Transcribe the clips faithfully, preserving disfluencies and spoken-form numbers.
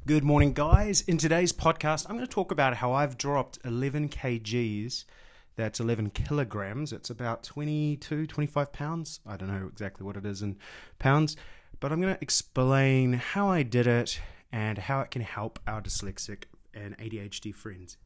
Good morning, guys. In today's podcast, I'm going to talk about how I've dropped eleven kgs. That's eleven kilograms. It's about twenty-two, twenty-five pounds. I don't know exactly what it is in pounds, but I'm going to explain how I did it and how it can help our dyslexic and A D H D friends.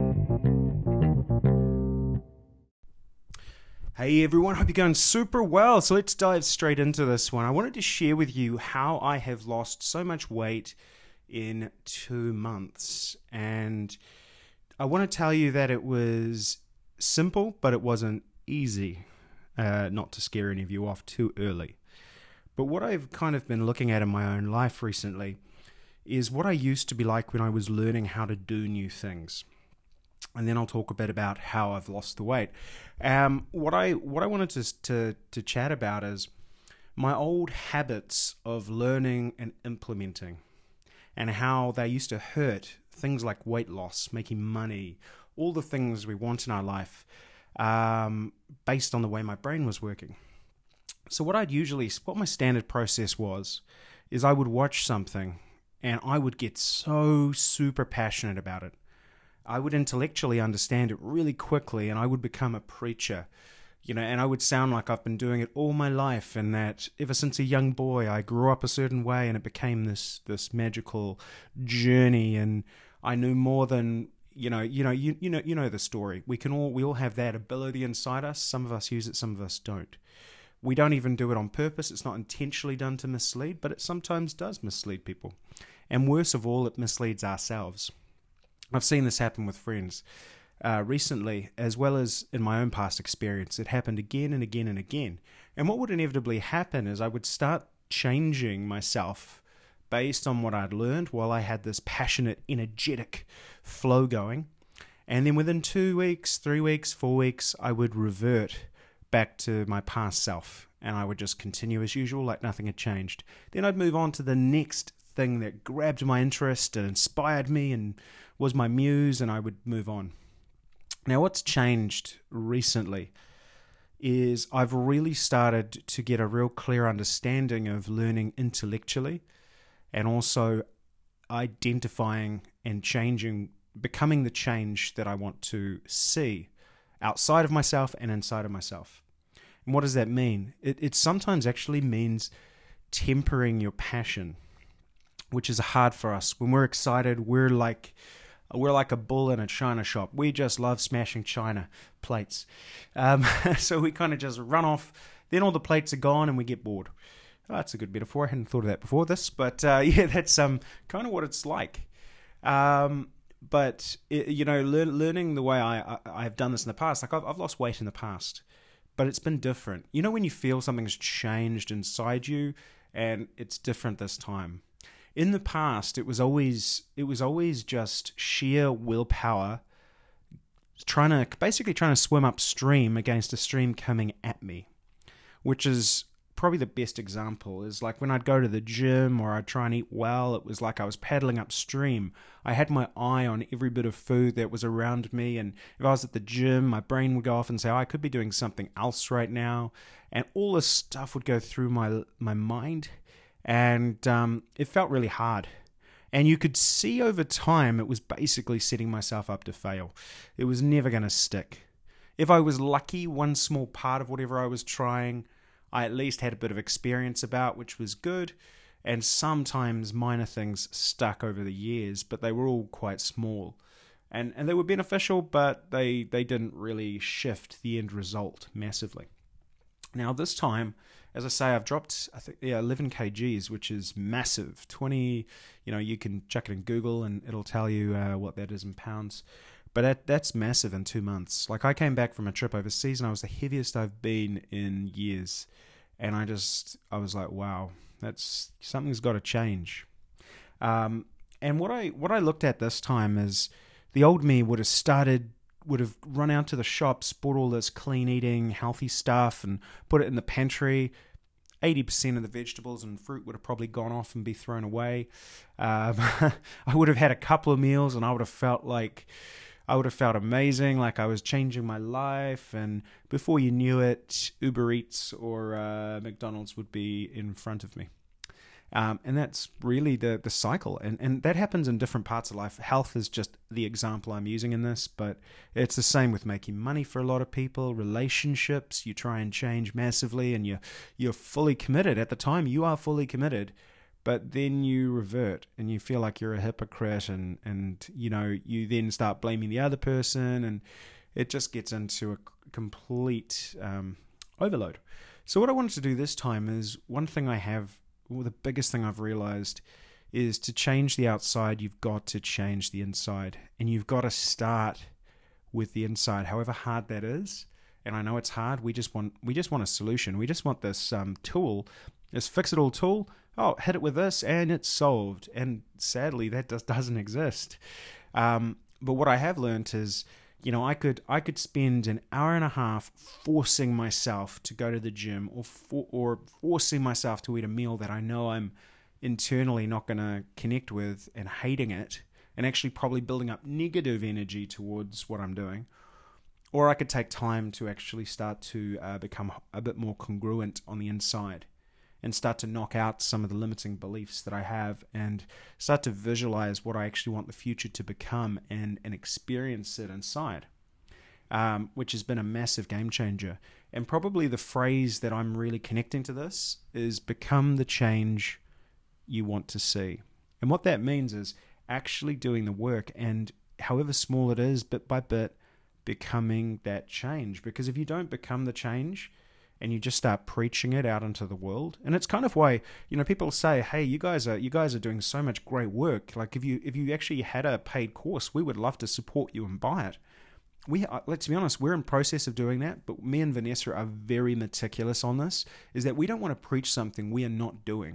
Hey everyone, hope you're going super well. So let's dive straight into this one. I wanted to share with you how I have lost so much weight in two months. And I want to tell you that it was simple, but it wasn't easy. Uh, not to scare any of you off too early. But what I've kind of been looking at in my own life recently is what I used to be like when I was learning how to do new things. And then I'll talk a bit about how I've lost the weight. Um, what I what I wanted to, to to chat about is my old habits of learning and implementing, and how they used to hurt things like weight loss, making money, all the things we want in our life, um, based on the way my brain was working. So what I'd usually, what my standard process was, is I would watch something and I would get so super passionate about it. I would intellectually understand it really quickly, and I would become a preacher, you know, and I would sound like I've been doing it all my life, and that ever since a young boy I grew up a certain way, and it became this this magical journey, and I knew more than you know, you know, you you know, you know the story. We can all we all have that ability inside us. Some of us use it, some of us don't. We don't even do it on purpose. It's not intentionally done to mislead, but it sometimes does mislead people, and worse of all, it misleads ourselves. I've seen this happen with friends uh, recently, as well as in my own past experience. It happened again and again and again. And what would inevitably happen is I would start changing myself based on what I'd learned while I had this passionate, energetic flow going. And then within two weeks, three weeks, four weeks, I would revert back to my past self. And I would just continue as usual, like nothing had changed. Then I'd move on to the next thing that grabbed my interest and inspired me and was my muse, and I would move on. Now, what's changed recently is I've really started to get a real clear understanding of learning intellectually, and also identifying and changing, becoming the change that I want to see outside of myself and inside of myself. And what does that mean? It, it sometimes actually means tempering your passion, which is hard for us. When we're excited, we're like we're like a bull in a china shop. We just love smashing china plates. Um, so we kind of just run off. Then all the plates are gone and we get bored. Oh, that's a good metaphor. I hadn't thought of that before this. But uh, yeah, that's um kind of what it's like. Um, but, it, you know, lear- learning the way I, I, I've done this in the past, like I've, I've lost weight in the past, but it's been different. You know when you feel something's changed inside you and it's different this time? In the past, it was always it was always just sheer willpower, trying to basically trying to swim upstream against a stream coming at me, which is probably the best example. Is like when I'd go to the gym or I'd try and eat well, it was like I was paddling upstream. I had my eye on every bit of food that was around me, and if I was at the gym, my brain would go off and say, oh, I could be doing something else right now, and all this stuff would go through my my mind. And um, it felt really hard. And you could see over time it was basically setting myself up to fail. It was never going to stick. If I was lucky, one small part of whatever I was trying, I at least had a bit of experience about, which was good. And sometimes minor things stuck over the years, but they were all quite small. And and they were beneficial, but they, they didn't really shift the end result massively. Now this time, as I say, I've dropped I think yeah eleven kgs, which is massive. twenty, you know, you can chuck it in Google and it'll tell you uh, what that is in pounds. But that, that's massive in two months. Like I came back from a trip overseas and I was the heaviest I've been in years, and I just I was like, wow, that's something's got to change. Um, and what I what I looked at this time is the old me would have started. would have run out to the shops, bought all this clean eating, healthy stuff and put it in the pantry. eighty percent of the vegetables and fruit would have probably gone off and be thrown away. Um, I would have had a couple of meals and I would have felt like, I would have felt amazing, like I was changing my life. And before you knew it, Uber Eats or uh, McDonald's would be in front of me. Um, and that's really the the cycle. And, and that happens in different parts of life. Health is just the example I'm using in this, but it's the same with making money for a lot of people. Relationships, you try and change massively and you're, you're fully committed. At the time, you are fully committed, but then you revert and you feel like you're a hypocrite and, and you know, you then start blaming the other person and it just gets into a complete um, overload. So what I wanted to do this time is one thing I have, well, the biggest thing I've realized is to change the outside, you've got to change the inside. And you've got to start with the inside, however hard that is. And I know it's hard. We just want we just want a solution. We just want this um, tool, this fix-it-all tool. Oh, hit it with this and it's solved. And sadly, that just doesn't exist. Um, but what I have learned is, you know, I could I could spend an hour and a half forcing myself to go to the gym or for, or forcing myself to eat a meal that I know I'm internally not going to connect with and hating it and actually probably building up negative energy towards what I'm doing. Or I could take time to actually start to uh, become a bit more congruent on the inside and start to knock out some of the limiting beliefs that I have and start to visualize what I actually want the future to become and, and experience it inside, um, which has been a massive game changer. And probably the phrase that I'm really connecting to this is become the change you want to see. And what that means is actually doing the work and however small it is, bit by bit, becoming that change. Because if you don't become the change, and you just start preaching it out into the world. And it's kind of why, you know, people say, hey, you guys are you guys are doing so much great work. Like if you if you actually had a paid course, we would love to support you and buy it. We are, let's be honest, we're in process of doing that, but me and Vanessa are very meticulous on this, is that we don't want to preach something we are not doing.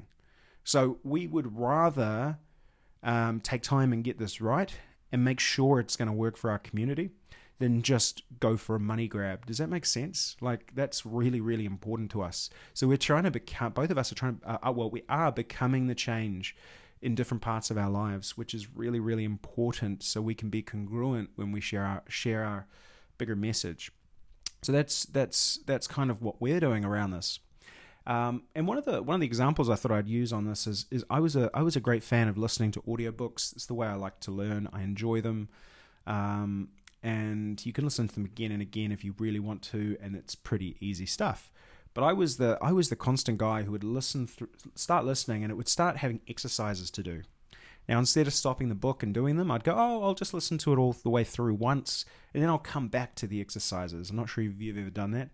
So we would rather um, take time and get this right and make sure it's going to work for our community than just go for a money grab. Does that make sense? Like, that's really, really important to us. So we're trying to become, both of us are trying to, uh, well, we are becoming the change in different parts of our lives, which is really, really important so we can be congruent when we share our, share our bigger message. So that's that's that's kind of what we're doing around this. Um, and one of the one of the examples I thought I'd use on this is is I was a I was a great fan of listening to audiobooks. It's the way I like to learn. I enjoy them. Um, And you can listen to them again and again if you really want to, and it's pretty easy stuff. But I was the I was the constant guy who would listen through, start listening, and it would start having exercises to do. Now, instead of stopping the book and doing them, I'd go, oh, I'll just listen to it all the way through once, and then I'll come back to the exercises. I'm not sure if you've ever done that.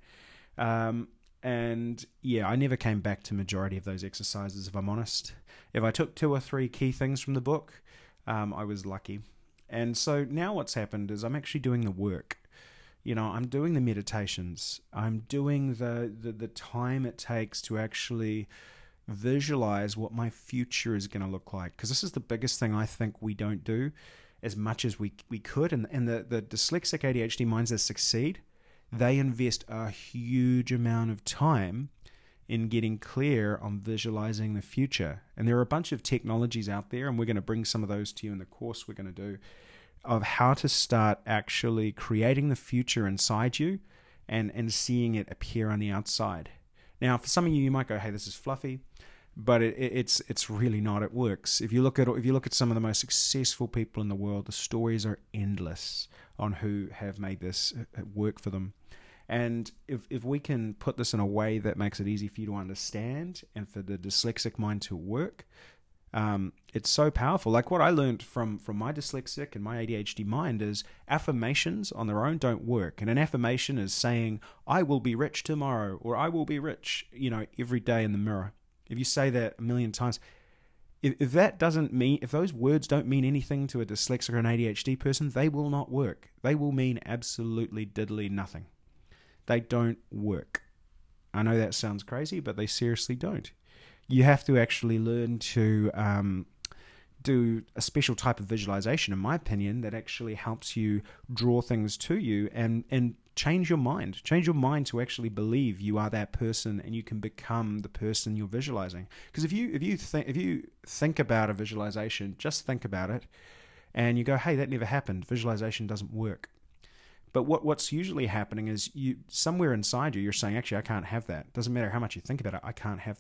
Um, and yeah, I never came back to majority of those exercises, if I'm honest. If I took two or three key things from the book, um, I was lucky. And so now what's happened is I'm actually doing the work. You know, I'm doing the meditations. I'm doing the, the, the time it takes to actually visualize what my future is going to look like. Because this is the biggest thing I think we don't do as much as we, we could. And, and the, the dyslexic A D H D minds that succeed, they invest a huge amount of time in getting clear on visualizing the future. And there are a bunch of technologies out there, and we're going to bring some of those to you in the course we're going to do, of how to start actually creating the future inside you and, and seeing it appear on the outside. Now, for some of you, you might go, hey, this is fluffy, but it, it, it's it's really not. It works. If you look at if you look at some of the most successful people in the world, the stories are endless on who have made this work for them. And if if we can put this in a way that makes it easy for you to understand and for the dyslexic mind to work, um, it's so powerful. Like what I learned from, from my dyslexic and my A D H D mind is affirmations on their own don't work. And an affirmation is saying, I will be rich tomorrow, or I will be rich, you know, every day in the mirror. If you say that a million times, if, if that doesn't mean, if those words don't mean anything to a dyslexic or an A D H D person, they will not work. They will mean absolutely diddly nothing. They don't work. I know that sounds crazy, but they seriously don't. You have to actually learn to um, do a special type of visualization, in my opinion, that actually helps you draw things to you and, and change your mind. Change your mind to actually believe you are that person and you can become the person you're visualizing. Because if you if you think if you think about a visualization, just think about it, and you go, hey, that never happened. Visualization doesn't work. But what what's usually happening is you somewhere inside you, you're saying, actually, I can't have that. Doesn't matter how much you think about it, I can't have that.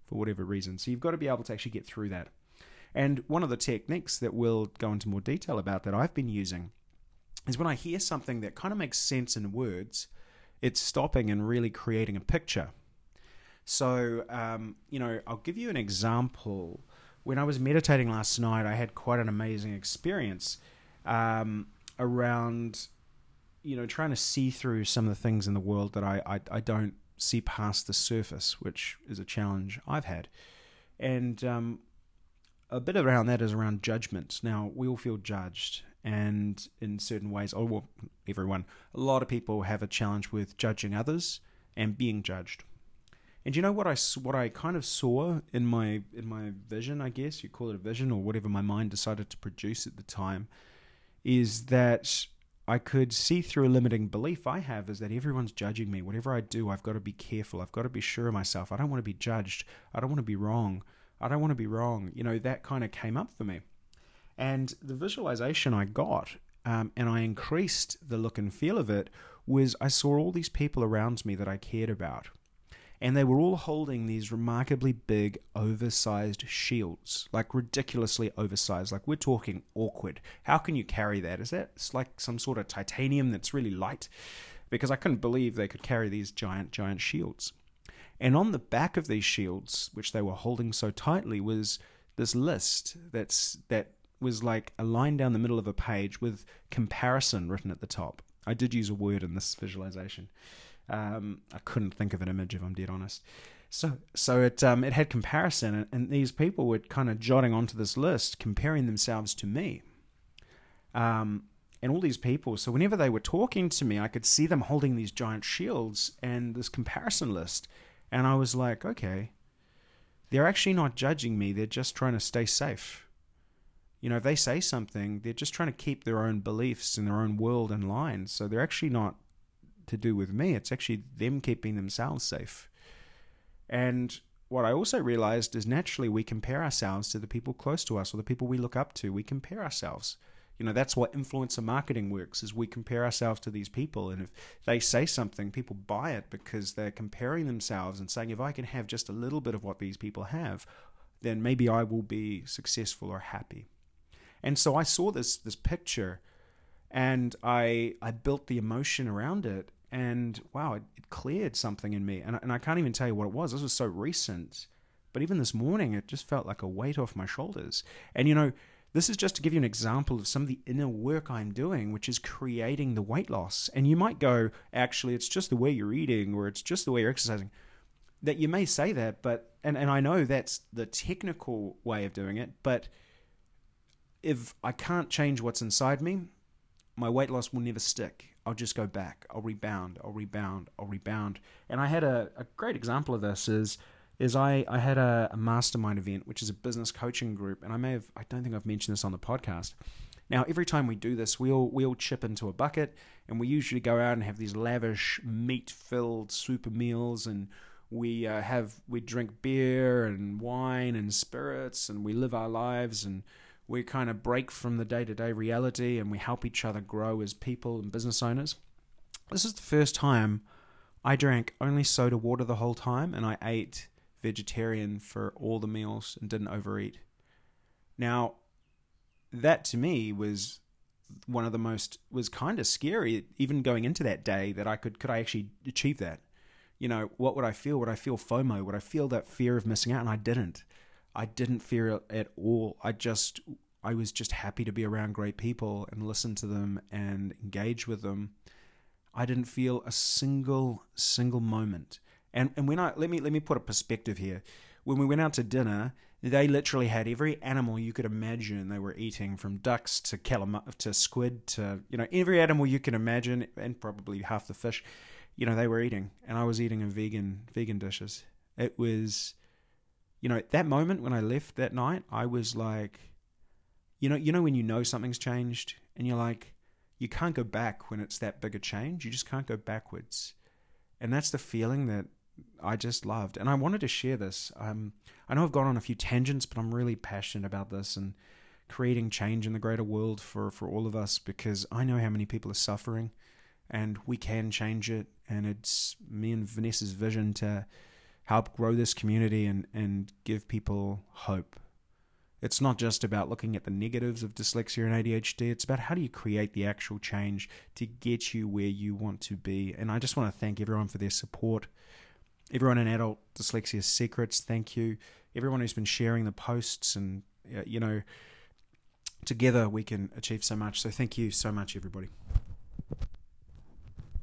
for whatever reason. So you've got to be able to actually get through that. And one of the techniques that we'll go into more detail about that I've been using is when I hear something that kind of makes sense in words, it's stopping and really creating a picture. So, um, you know, I'll give you an example. When I was meditating last night, I had quite an amazing experience um, around, you know, trying to see through some of the things in the world that I, I, I don't see past the surface, which is a challenge I've had. And um, a bit around that is around judgment. Now, we all feel judged, and in certain ways, oh, well, everyone, a lot of people have a challenge with judging others and being judged. And you know what I what I kind of saw in my in my vision, I guess you call it a vision or whatever my mind decided to produce at the time, is that I could see through a limiting belief I have is that everyone's judging me. Whatever I do, I've got to be careful. I've got to be sure of myself. I don't want to be judged. I don't want to be wrong. I don't want to be wrong. You know, that kind of came up for me. And the visualization I got, um, and I increased the look and feel of it, was I saw all these people around me that I cared about. And they were all holding these remarkably big, oversized shields, like ridiculously oversized. Like, we're talking awkward. How can you carry that? Is that it's like some sort of titanium that's really light? Because I couldn't believe they could carry these giant, giant shields. And on the back of these shields, which they were holding so tightly, was this list that's that was like a line down the middle of a page with comparison written at the top. I did use a word in this visualization. Um, I couldn't think of an image, if I'm dead honest. So, so it um, it had comparison, and, and these people were kind of jotting onto this list, comparing themselves to me. Um, and all these people, so whenever they were talking to me, I could see them holding these giant shields and this comparison list, and I was like, okay, they're actually not judging me; they're just trying to stay safe. You know, if they say something, they're just trying to keep their own beliefs and their own world in line. So they're actually not to do with me. It's actually them keeping themselves safe. And what I also realized is naturally we compare ourselves to the people close to us or the people we look up to. We compare ourselves. You know, that's what influencer marketing works, is we compare ourselves to these people. And if they say something, people buy it because they're comparing themselves and saying, if I can have just a little bit of what these people have, then maybe I will be successful or happy. And so I saw this this picture, and I I built the emotion around it. And wow, it, it cleared something in me. And, and I can't even tell you what it was. This was so recent. But even this morning, it just felt like a weight off my shoulders. And, you know, this is just to give you an example of some of the inner work I'm doing, which is creating the weight loss. And you might go, actually, it's just the way you're eating, or it's just the way you're exercising. That you may say that, but, and, and I know that's the technical way of doing it, but if I can't change what's inside me, my weight loss will never stick. I'll just go back. I'll rebound. I'll rebound. I'll rebound. And I had a, a great example of this is is I, I had a, a mastermind event, which is a business coaching group. And I may have, I don't think I've mentioned this on the podcast. Now, every time we do this, we all, we all chip into a bucket, and we usually go out and have these lavish meat-filled super meals, and we uh, have, we drink beer and wine and spirits, and we live our lives, and we kind of break from the day-to-day reality, and we help each other grow as people and business owners. This is the first time I drank only soda water the whole time, and I ate vegetarian for all the meals and didn't overeat. Now, that to me was one of the most, was kind of scary, even going into that day, that I could, could I actually achieve that? You know, what would I feel? Would I feel FOMO? Would I feel that fear of missing out? And I didn't. I didn't fear it at all. I just, I was just happy to be around great people and listen to them and engage with them. I didn't feel a single, single moment. And and when I, let me let me put a perspective here. When we went out to dinner, they literally had every animal you could imagine they were eating, from ducks to calamari to squid to, you know, every animal you can imagine, and probably half the fish, you know, they were eating. And I was eating a vegan, vegan dishes. It was, you know, that moment when I left that night, I was like, you know, you know when you know something's changed, and you're like, you can't go back when it's that big a change. You just can't go backwards. And that's the feeling that I just loved. And I wanted to share this. Um, I know I've gone on a few tangents, but I'm really passionate about this and creating change in the greater world for, for all of us, because I know how many people are suffering, and we can change it. And it's me and Vanessa's vision to help grow this community and, and give people hope. It's not just about looking at the negatives of dyslexia and A D H D. It's about how do you create the actual change to get you where you want to be. And I just want to thank everyone for their support. Everyone in Adult Dyslexia Secrets, thank you. Everyone who's been sharing the posts, and, uh, you know, together we can achieve so much. So thank you so much, everybody.